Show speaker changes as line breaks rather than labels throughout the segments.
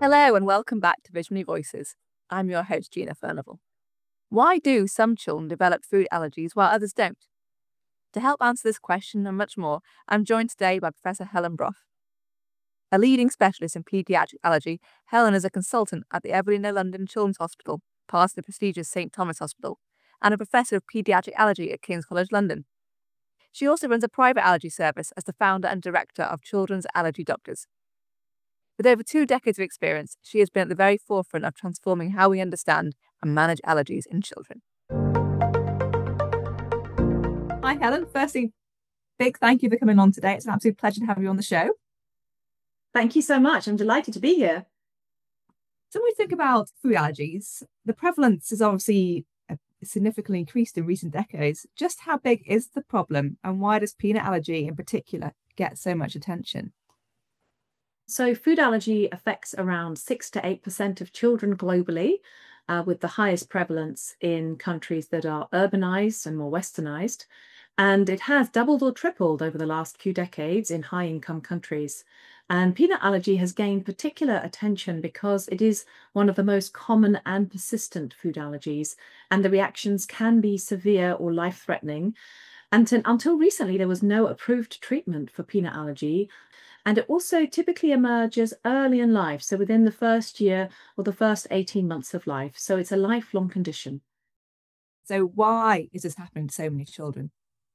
Hello and welcome back to Visionary Voices. I'm your host, Gina Furnival. Why do some children develop food allergies while others don't? To help answer this question and much more, I'm joined today by Professor Helen Brough. A leading specialist in paediatric allergy, Helen is a consultant at the Evelina London Children's Hospital, part of the prestigious St Thomas Hospital, and a professor of paediatric allergy at King's College London. She also runs a private allergy service as the founder and director of Children's Allergy Doctors. With over 2 decades of experience, she has been at the very forefront of transforming how we understand and manage allergies in children. Hi, Helen. Firstly, big thank you for coming on today. It's an absolute pleasure to have you on the show.
Thank you so much. I'm delighted to be here.
So when we think about food allergies, the prevalence is obviously significantly increased in recent decades. Just how big is the problem, and why does peanut allergy in particular get so much attention?
So food allergy affects around 6 to 8% of children globally, with the highest prevalence in countries that are urbanized and more westernized. And it has doubled or tripled over the last few decades in high-income countries. And peanut allergy has gained particular attention because it is one of the most common and persistent food allergies, and the reactions can be severe or life-threatening. And until recently, there was no approved treatment for peanut allergy. And it also typically emerges early in life, so within the first year or the first 18 months of life. So it's a lifelong condition.
So why is this happening to so many children?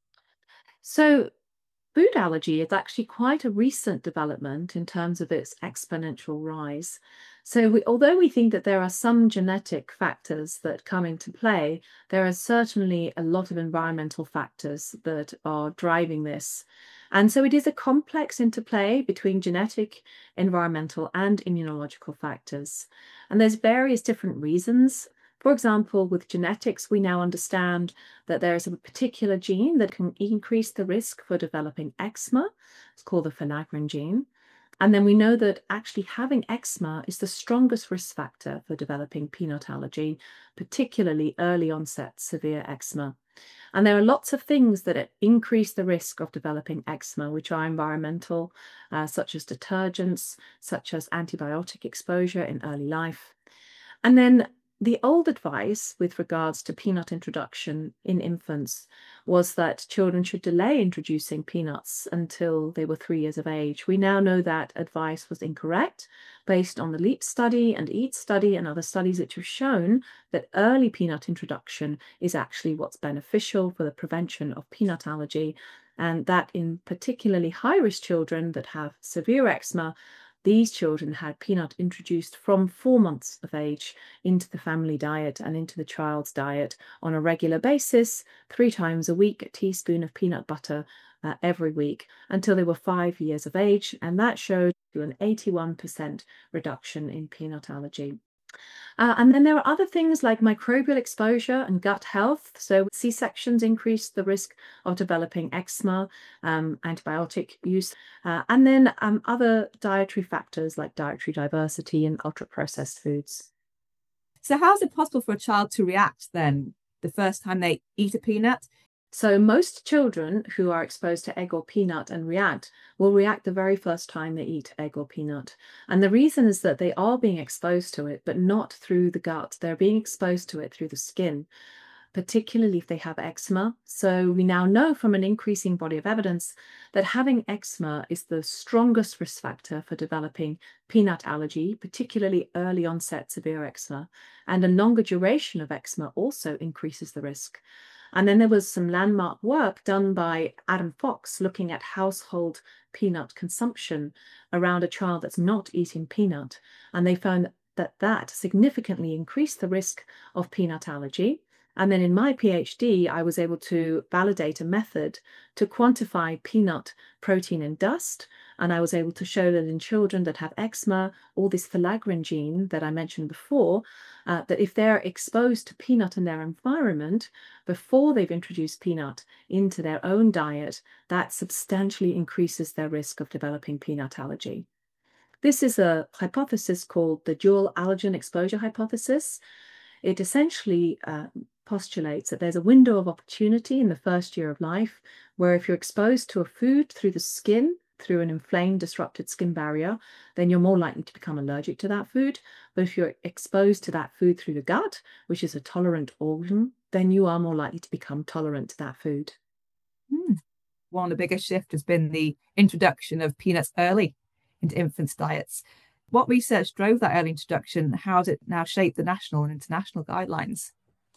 So food allergy is actually quite a recent development in terms of its exponential rise. So although we think that there are some genetic factors that come into play, there are certainly a lot of environmental factors that are driving this. And so it is a complex interplay between genetic, environmental, and immunological factors. And there's various different reasons. For example, with genetics, we now understand that there is a particular gene that can increase the risk for developing eczema. It's called the filaggrin gene. And then we know that actually having eczema is the strongest risk factor for developing peanut allergy, particularly early onset severe eczema. And there are lots of things that increase the risk of developing eczema, which are environmental, such as detergents, such as antibiotic exposure in early life. And then the old advice with regards to peanut introduction in infants was that children should delay introducing peanuts until they were 3 years of age. We now know that advice was incorrect based on the LEAP study and EAT study and other studies which have shown that early peanut introduction is actually what's beneficial for the prevention of peanut allergy, and that in particularly high-risk children that have severe eczema, these children had peanut introduced from 4 months of age into the family diet and into the child's diet on a regular basis, 3 times a week, a teaspoon of peanut butter every week until they were 5 years of age. And that showed an 81% reduction in peanut allergy. And then there are other things like microbial exposure and gut health. So C-sections increase the risk of developing eczema, antibiotic use, and then other dietary factors like dietary diversity and ultra-processed foods.
So how is it possible for a child to react then the first time they eat a peanut?
So most children who are exposed to egg or peanut and react will react the very first time they eat egg or peanut. And the reason is that they are being exposed to it, but not through the gut. They're being exposed to it through the skin, particularly if they have eczema. So we now know from an increasing body of evidence that having eczema is the strongest risk factor for developing peanut allergy, particularly early onset severe eczema. And a longer duration of eczema also increases the risk. And then there was some landmark work done by Adam Fox looking at household peanut consumption around a child that's not eating peanut. And they found that that significantly increased the risk of peanut allergy. And then in my PhD, I was able to validate a method to quantify peanut protein in dust. And I was able to show that in children that have eczema, or this filaggrin gene that I mentioned before, that if they're exposed to peanut in their environment before they've introduced peanut into their own diet, that substantially increases their risk of developing peanut allergy. This is a hypothesis called the dual allergen exposure hypothesis. It essentially postulates that there's a window of opportunity in the first year of life where if you're exposed to a food through the skin through an inflamed, disrupted skin barrier, then you're more likely to become allergic to that food. But if you're exposed to that food through the gut, which is a tolerant organ, then you are more likely to become tolerant to that food.
One of the biggest shifts has been the introduction of peanuts early into infants' diets. What research drove that early introduction? How has it now shaped the national and international guidelines?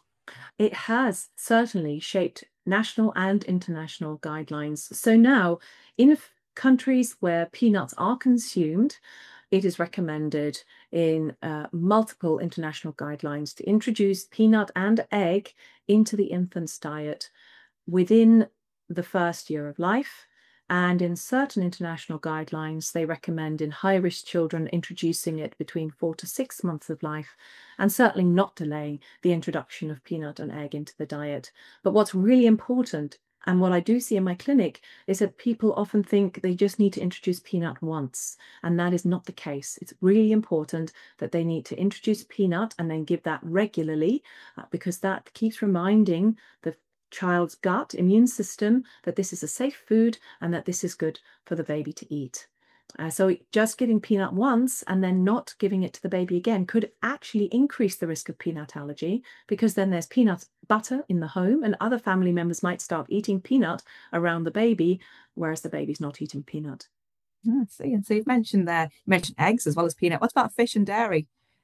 It has certainly shaped national and international guidelines. So now, in countries where peanuts are consumed, it is recommended in multiple international guidelines to introduce peanut and egg into the infant's diet within the first year of life. And in certain international guidelines, they recommend in high-risk children introducing it between 4 to 6 months of life, and certainly not delaying the introduction of peanut and egg into the diet. But what's really important, and what I do see in my clinic, is that people often think they just need to introduce peanut once, and that is not the case. It's really important that they need to introduce peanut and then give that regularly, because that keeps reminding the child's gut immune system that this is a safe food and that this is good for the baby to eat. So just giving peanut once and then not giving it to the baby again could actually increase the risk of peanut allergy, because then there's peanut butter in the home and other family members might start eating peanut around the baby, whereas the baby's not eating peanut.
I see. And so you mentioned eggs as well as peanut. What about fish and dairy?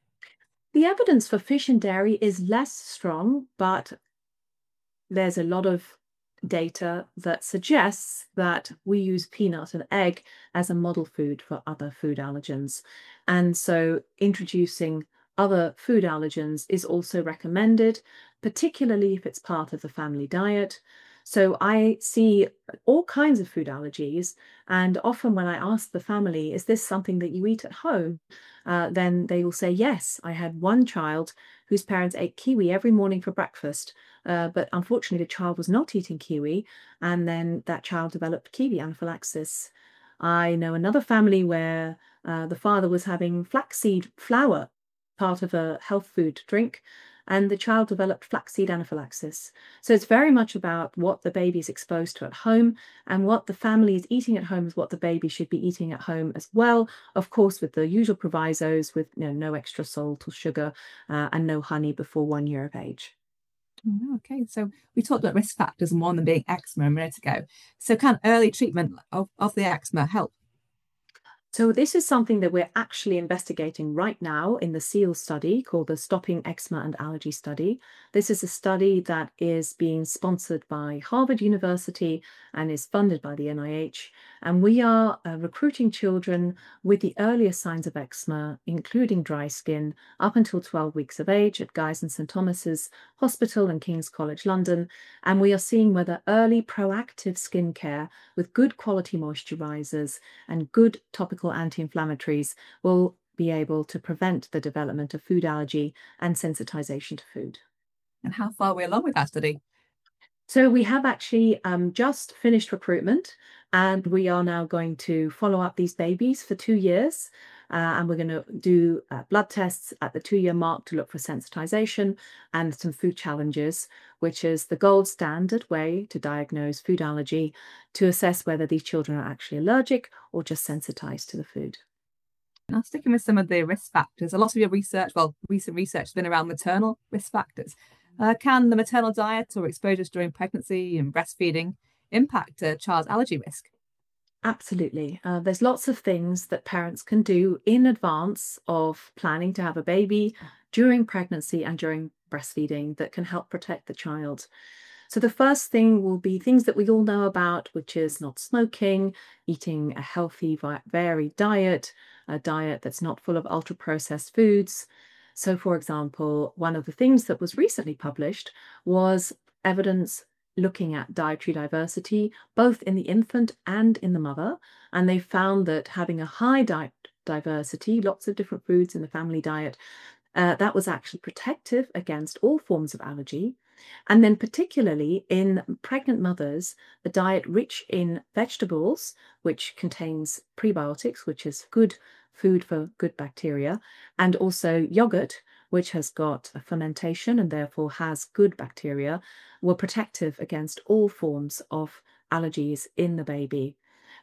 The evidence for fish and dairy is less strong, but there's a lot of data that suggests that we use peanut and egg as a model food for other food allergens. And so introducing other food allergens is also recommended, particularly if it's part of the family diet. So I see all kinds of food allergies, and often when I ask the family, is this something that you eat at home? Then they will say, yes. I had one child whose parents ate kiwi every morning for breakfast, but unfortunately the child was not eating kiwi, and then that child developed kiwi anaphylaxis. I know another family where the father was having flaxseed flour, part of a health food drink, and the child developed flaxseed anaphylaxis. So it's very much about what the baby is exposed to at home, and what the family is eating at home is what the baby should be eating at home as well. Of course, with the usual provisos, with no extra salt or sugar, and no honey before 1 year of age.
Okay, so we talked about risk factors and one of them being eczema a minute ago. So can early treatment of the eczema help?
So this is something that we're actually investigating right now in the SEAL study called the Stopping Eczema and Allergy Study. This is a study that is being sponsored by Harvard University and is funded by the NIH. And we are recruiting children with the earliest signs of eczema, including dry skin, up until 12 weeks of age at Guy's and St Thomas's Hospital and King's College London. And we are seeing whether early proactive skincare with good quality moisturizers and good topical anti-inflammatories will be able to prevent the development of food allergy and sensitization to food.
And how far are we along with that study?
So we have actually just finished recruitment, and we are now going to follow up these babies for 2 years. And we're going to do blood tests at the 2-year mark to look for sensitization and some food challenges, which is the gold standard way to diagnose food allergy, to assess whether these children are actually allergic or just sensitized to the food.
Now, sticking with some of the risk factors, a lot of your research, recent research has been around maternal risk factors. Can the maternal diet or exposures during pregnancy and breastfeeding impact a child's allergy risk?
Absolutely. There's lots of things that parents can do in advance of planning to have a baby, during pregnancy and during breastfeeding, that can help protect the child. So the first thing will be things that we all know about, which is not smoking, eating a healthy, varied diet, a diet that's not full of ultra-processed foods. So, for example, one of the things that was recently published was evidence looking at dietary diversity, both in the infant and in the mother. And they found that having a high diet diversity, lots of different foods in the family diet, that was actually protective against all forms of allergy. And then particularly in pregnant mothers, a diet rich in vegetables, which contains prebiotics, which is good food for good bacteria, and also yogurt, which has got a fermentation and therefore has good bacteria, were protective against all forms of allergies in the baby.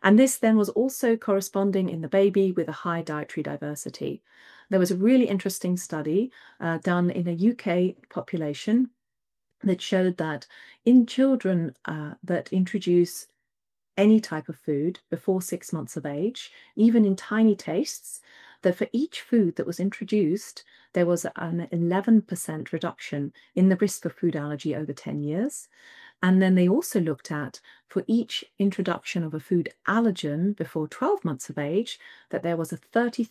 And this then was also corresponding in the baby with a high dietary diversity. There was a really interesting study done in a UK population that showed that in children that introduce any type of food before 6 months of age, even in tiny tastes, that for each food that was introduced, there was an 11% reduction in the risk of food allergy over 10 years. And then they also looked at, for each introduction of a food allergen before 12 months of age, that there was a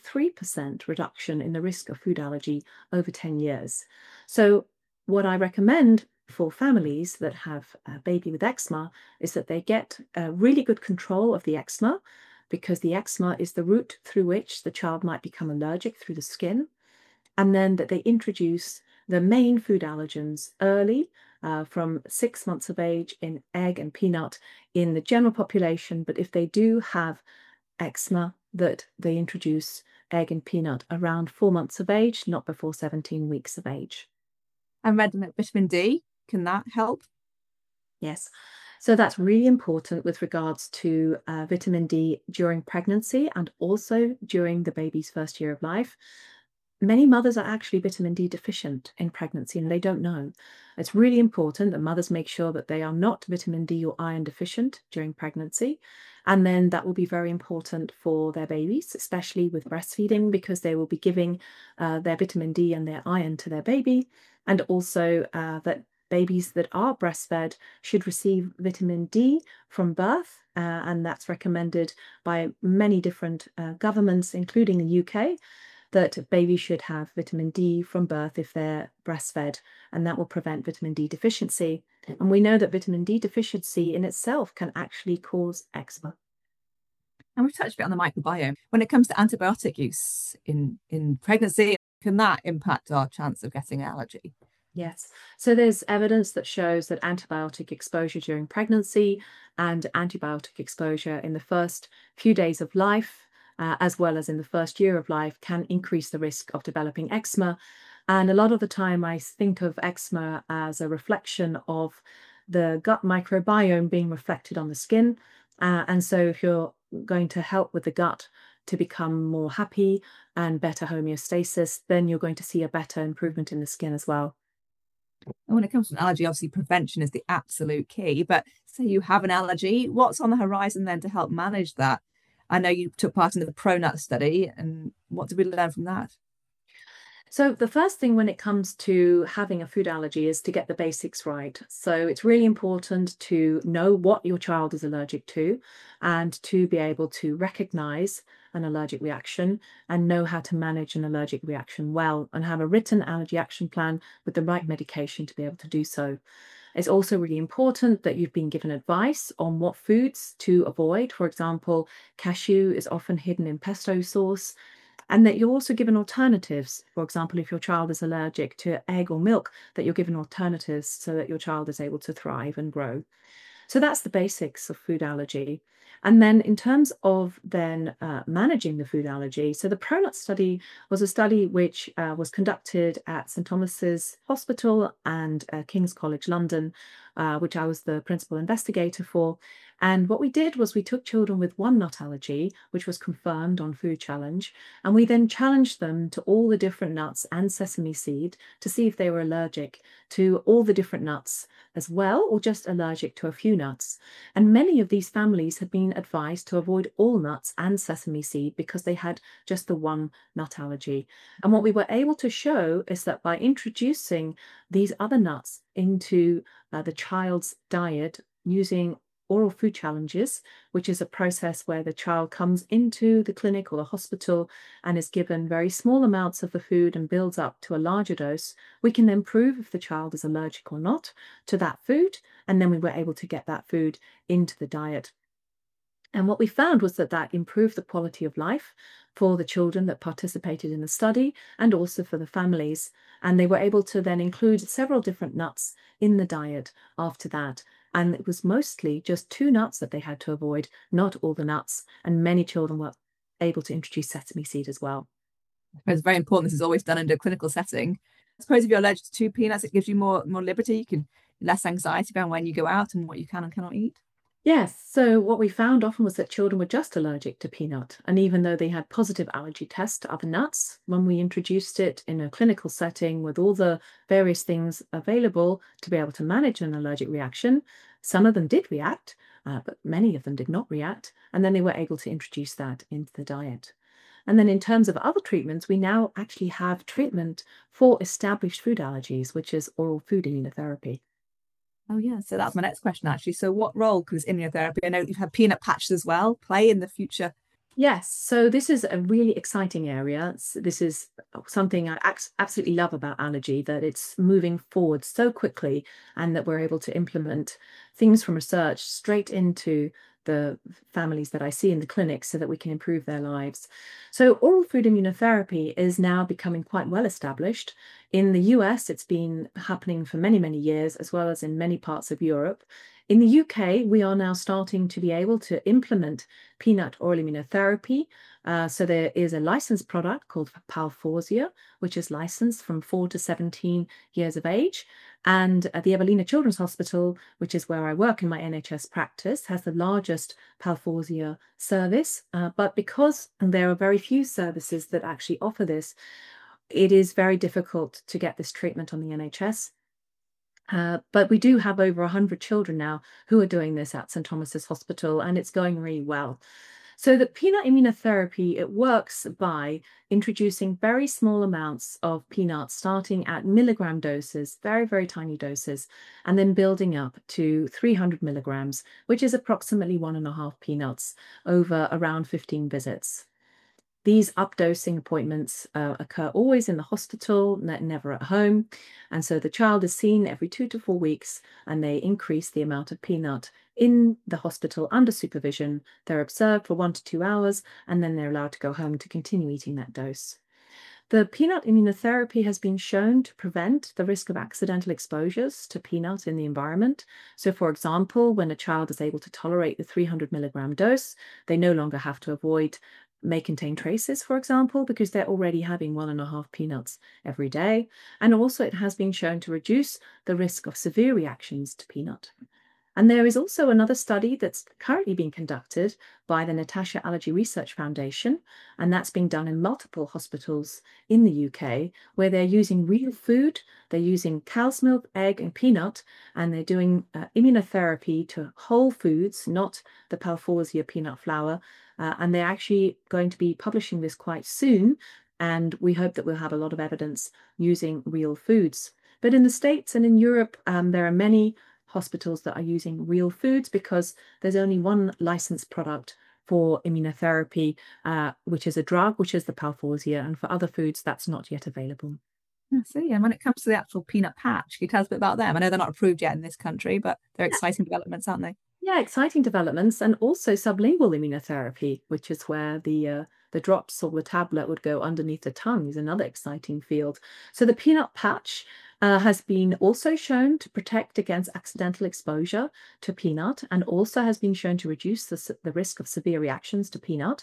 33% reduction in the risk of food allergy over 10 years. So what I recommend for families that have a baby with eczema is that they get really good control of the eczema, because the eczema is the route through which the child might become allergic through the skin. And then that they introduce the main food allergens early, from 6 months of age, in egg and peanut in the general population. But if they do have eczema, that they introduce egg and peanut around 4 months of age, not before 17 weeks of age.
And read that vitamin D, can that help?
Yes. So that's really important with regards to vitamin D during pregnancy and also during the baby's first year of life. Many mothers are actually vitamin D deficient in pregnancy and they don't know. It's really important that mothers make sure that they are not vitamin D or iron deficient during pregnancy. And then that will be very important for their babies, especially with breastfeeding, because they will be giving their vitamin D and their iron to their baby. And also that babies that are breastfed should receive vitamin D from birth. And that's recommended by many different governments, including the UK, that babies should have vitamin D from birth if they're breastfed, and that will prevent vitamin D deficiency. And we know that vitamin D deficiency in itself can actually cause eczema.
And we've touched a bit on the microbiome. When it comes to antibiotic use in pregnancy, can that impact our chance of getting an allergy?
Yes. So there's evidence that shows that antibiotic exposure during pregnancy and antibiotic exposure in the first few days of life, as well as in the first year of life, can increase the risk of developing eczema. And a lot of the time I think of eczema as a reflection of the gut microbiome being reflected on the skin. And so if you're going to help with the gut to become more happy and better homeostasis, then you're going to see a better improvement in the skin as well.
And when it comes to an allergy, obviously prevention is the absolute key. But say you have an allergy, what's on the horizon then to help manage that? I know you took part in the ProNut study, and what did we learn from that?
So the first thing when it comes to having a food allergy is to get the basics right. So it's really important to know what your child is allergic to and to be able to recognize an allergic reaction and know how to manage an allergic reaction well, and have a written allergy action plan with the right medication to be able to do so. It's also really important that you've been given advice on what foods to avoid. For example, cashew is often hidden in pesto sauce, and that you're also given alternatives. For example, if your child is allergic to egg or milk, that you're given alternatives so that your child is able to thrive and grow. So that's the basics of food allergy. And then in terms of then managing the food allergy, so the ProNut study was a study which was conducted at St Thomas's Hospital and King's College London, which I was the principal investigator for. And what we did was we took children with one nut allergy, which was confirmed on Food Challenge, and we then challenged them to all the different nuts and sesame seed to see if they were allergic to all the different nuts as well, or just allergic to a few nuts. And many of these families had been advised to avoid all nuts and sesame seed because they had just the one nut allergy. And what we were able to show is that by introducing these other nuts into the child's diet using oral food challenges, which is a process where the child comes into the clinic or the hospital and is given very small amounts of the food and builds up to a larger dose, we can then prove if the child is allergic or not to that food. And then we were able to get that food into the diet. And what we found was that that improved the quality of life for the children that participated in the study and also for the families. And they were able to then include several different nuts in the diet after that. And it was mostly just two nuts that they had to avoid, not all the nuts. And many children were able to introduce sesame seed as well.
It's very important. This is always done under a clinical setting. I suppose if you're allergic to peanuts, it gives you more liberty. You can less anxiety around when you go out and what you can and cannot eat.
Yes, so what we found often was that children were just allergic to peanut. And even though they had positive allergy tests to other nuts, when we introduced it in a clinical setting with all the various things available to be able to manage an allergic reaction, some of them did react, but many of them did not react. And then they were able to introduce that into the diet. And then in terms of other treatments, we now actually have treatment for established food allergies, which is oral food immunotherapy.
Oh, yeah. So that's my next question, actually. So, what role could this immunotherapy, I know you've had peanut patches as well, play in the future?
Yes, so this is a really exciting area. This is something I absolutely love about allergy, that it's moving forward so quickly and that we're able to implement things from research straight into the families that I see in the clinic so that we can improve their lives. So, oral food immunotherapy is now becoming quite well established. In the US, it's been happening for many, many years, as well as in many parts of Europe. In the UK, we are now starting to be able to implement peanut oral immunotherapy. So there is a licensed product called Palforzia, which is licensed from 4 to 17 years of age. And the Evelina Children's Hospital, which is where I work in my NHS practice, has the largest Palforzia service. But because there are very few services that actually offer this, it is very difficult to get this treatment on the NHS. But we do have over 100 children now who are doing this at St Thomas's Hospital, and it's going really well. So the peanut immunotherapy, it works by introducing very small amounts of peanuts, starting at milligram doses, very, very tiny doses, and then building up to 300 milligrams, which is approximately 1.5 peanuts over around 15 visits. These updosing appointments occur always in the hospital, never at home. And so the child is seen every 2 to 4 weeks, and they increase the amount of peanut in the hospital under supervision. They're observed for 1 to 2 hours, and then they're allowed to go home to continue eating that dose. The peanut immunotherapy has been shown to prevent the risk of accidental exposures to peanut in the environment. So, for example, when a child is able to tolerate the 300 milligram dose, they no longer have to avoid may contain traces, for example, because they're already having 1.5 peanuts every day. And also, it has been shown to reduce the risk of severe reactions to peanut. And there is also another study that's currently being conducted by the Natasha Allergy Research Foundation, and that's being done in multiple hospitals in the UK, where they're using real food, they're using cow's milk, egg, and peanut, and they're doing immunotherapy to whole foods, not the Palforzia peanut flour. And they're actually going to be publishing this quite soon, and we hope that we'll have a lot of evidence using real foods. But in the States and in Europe, there are many hospitals that are using real foods because there's only one licensed product for immunotherapy, which is a drug, which is the Palforzia, and for other foods, that's not yet available.
I see. And when it comes to the actual peanut patch, can you tell us a bit about them? I know they're not approved yet in this country, but they're exciting developments, aren't they?
Yeah, exciting developments, and also sublingual immunotherapy, which is where the drops or the tablet would go underneath the tongue, is another exciting field. So the peanut patch has been also shown to protect against accidental exposure to peanut, and also has been shown to reduce the risk of severe reactions to peanut.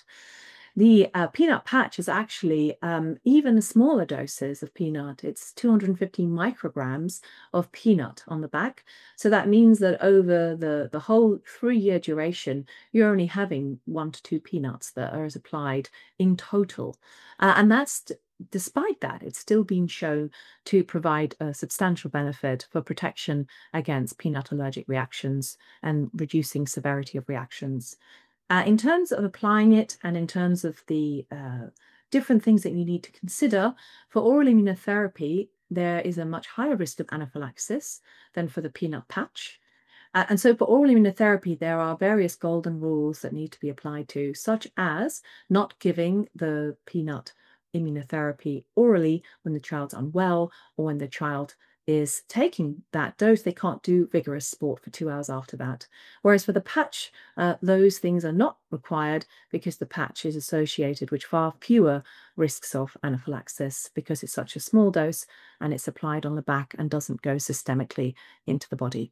The peanut patch is actually even smaller doses of peanut. It's 250 micrograms of peanut on the back. So that means that over the whole 3-year duration, you're only having 1 to 2 peanuts that are applied in total. And that's despite that, it's still been shown to provide a substantial benefit for protection against peanut allergic reactions and reducing severity of reactions. In terms of applying it and in terms of the different things that you need to consider, for oral immunotherapy, there is a much higher risk of anaphylaxis than for the peanut patch. And so for oral immunotherapy, there are various golden rules that need to be applied to, such as not giving the peanut immunotherapy orally when the child's unwell or when the child is taking that dose. They can't do vigorous sport for 2 hours after that. Whereas for the patch, those things are not required because the patch is associated with far fewer risks of anaphylaxis because it's such a small dose and it's applied on the back and doesn't go systemically into the body.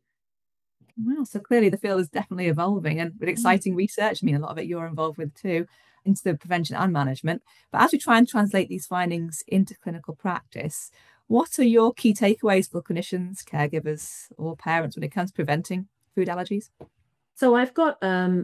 Wow, so clearly the field is definitely evolving and with exciting research. I mean, a lot of it you're involved with too, into the prevention and management. But as we try and translate these findings into clinical practice, what are your key takeaways for clinicians, caregivers, or parents when it comes to preventing food allergies?
So I've got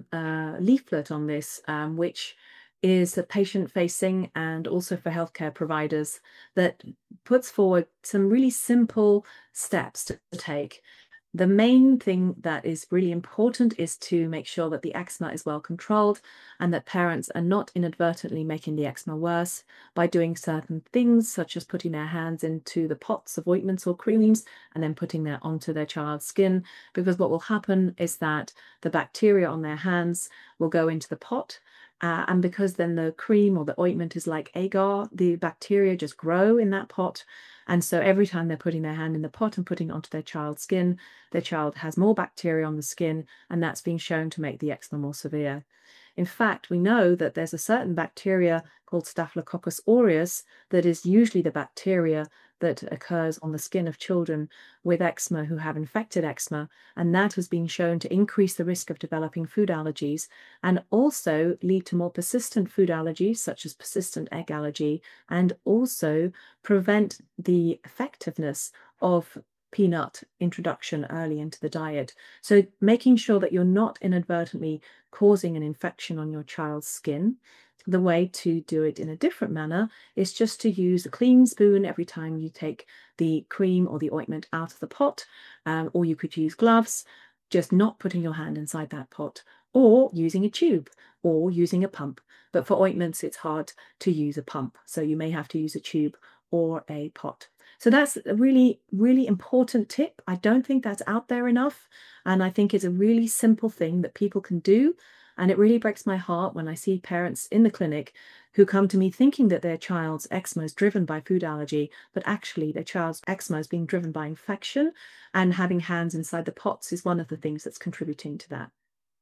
a leaflet on this, which is a patient facing and also for healthcare providers, that puts forward some really simple steps to take. The main thing that is really important is to make sure that the eczema is well controlled and that parents are not inadvertently making the eczema worse by doing certain things, such as putting their hands into the pots of ointments or creams and then putting that onto their child's skin. Because what will happen is that the bacteria on their hands will go into the pot. And because then the cream or the ointment is like agar, the bacteria just grow in that pot. And so every time they're putting their hand in the pot and putting it onto their child's skin, their child has more bacteria on the skin, and that's been shown to make the eczema more severe. In fact, we know that there's a certain bacteria called Staphylococcus aureus that is usually the bacteria that occurs on the skin of children with eczema who have infected eczema, and that has been shown to increase the risk of developing food allergies and also lead to more persistent food allergies, such as persistent egg allergy, and also prevent the effectiveness of peanut introduction early into the diet. So making sure that you're not inadvertently causing an infection on your child's skin. The way to do it in a different manner is just to use a clean spoon every time you take the cream or the ointment out of the pot, or you could use gloves, just not putting your hand inside that pot, or using a tube, or using a pump. But for ointments, it's hard to use a pump, so you may have to use a tube or a pot. So that's a really, really important tip. I don't think that's out there enough. And I think it's a really simple thing that people can do. And it really breaks my heart when I see parents in the clinic who come to me thinking that their child's eczema is driven by food allergy, but actually their child's eczema is being driven by infection, and having hands inside the pots is one of the things that's contributing to that.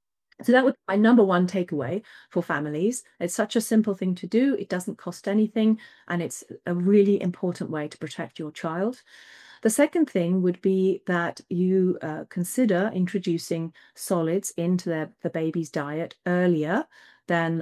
So that would be my number one takeaway for families. It's such a simple thing to do. It doesn't cost anything, and it's a really important way to protect your child. The second thing would be that you consider introducing solids into the baby's diet earlier than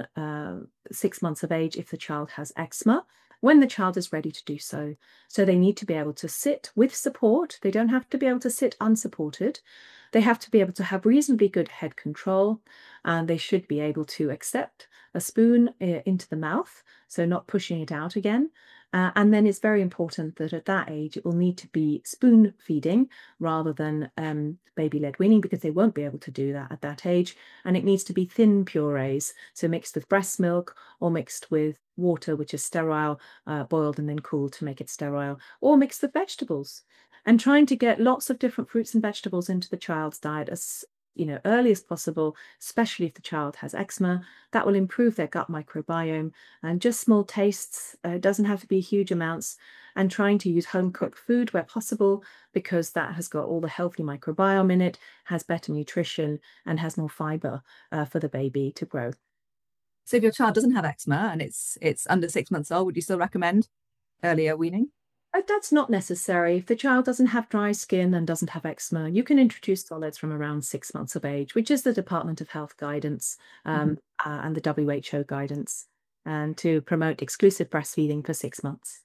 6 months of age if the child has eczema, when the child is ready to do so. So they need to be able to sit with support. They don't have to be able to sit unsupported. They have to be able to have reasonably good head control, and they should be able to accept a spoon into the mouth, so not pushing it out again. And then it's very important that at that age, it will need to be spoon feeding rather than baby-led weaning, because they won't be able to do that at that age. And it needs to be thin purees, so mixed with breast milk or mixed with water, which is sterile, boiled and then cooled to make it sterile, or mixed with vegetables. And trying to get lots of different fruits and vegetables into the child's diet as early as possible, especially if the child has eczema. That will improve their gut microbiome. And just small tastes, it doesn't have to be huge amounts, and trying to use home cooked food where possible, because that has got all the healthy microbiome in it, has better nutrition, and has more fiber for the baby to grow.
So if your child doesn't have eczema and it's under 6 months old, would you still recommend earlier weaning?
That's not necessary. If the child doesn't have dry skin and doesn't have eczema, you can introduce solids from around 6 months of age, which is the Department of Health guidance and the WHO guidance, and to promote exclusive breastfeeding for 6 months.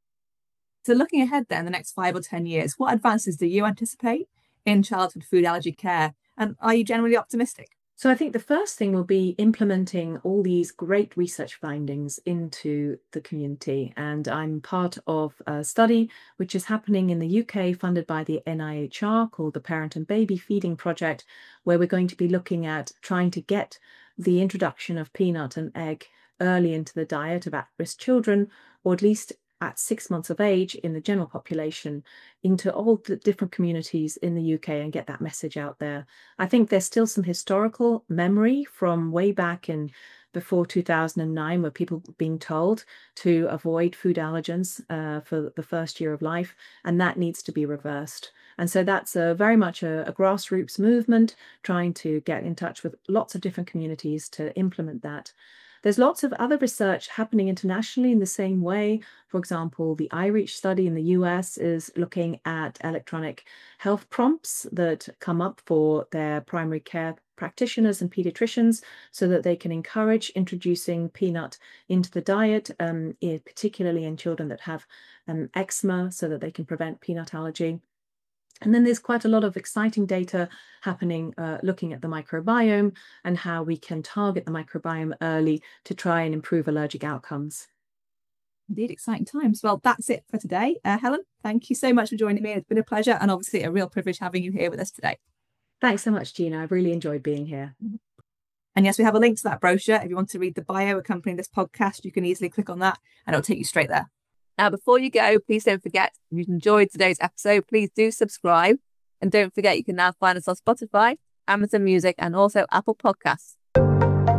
So looking ahead then, the next 5 or 10 years, what advances do you anticipate in childhood food allergy care? And are you generally optimistic?
So I think the first thing will be implementing all these great research findings into the community. And I'm part of a study which is happening in the UK, funded by the NIHR, called the Parent and Baby Feeding Project, where we're going to be looking at trying to get the introduction of peanut and egg early into the diet of at-risk children, or at least at 6 months of age in the general population, into all the different communities in the UK, and get that message out there. I think there's still some historical memory from way back in before 2009, where people were being told to avoid food allergens for the first year of life, and that needs to be reversed. And so that's very much a grassroots movement, trying to get in touch with lots of different communities to implement that. There's lots of other research happening internationally in the same way. For example, the iReach study in the US is looking at electronic health prompts that come up for their primary care practitioners and pediatricians, so that they can encourage introducing peanut into the diet, particularly in children that have eczema, so that they can prevent peanut allergy. And then there's quite a lot of exciting data happening, looking at the microbiome and how we can target the microbiome early to try and improve allergic outcomes.
Indeed, exciting times. Well, that's it for today. Helen, thank you so much for joining me. It's been a pleasure and obviously a real privilege having you here with us today.
Thanks so much, Gina. I've really enjoyed being here.
And yes, we have a link to that brochure. If you want to read the bio accompanying this podcast, you can easily click on that and it'll take you straight there. Now, before you go, please don't forget, if you've enjoyed today's episode, please do subscribe. And don't forget, you can now find us on Spotify, Amazon Music, and also Apple Podcasts.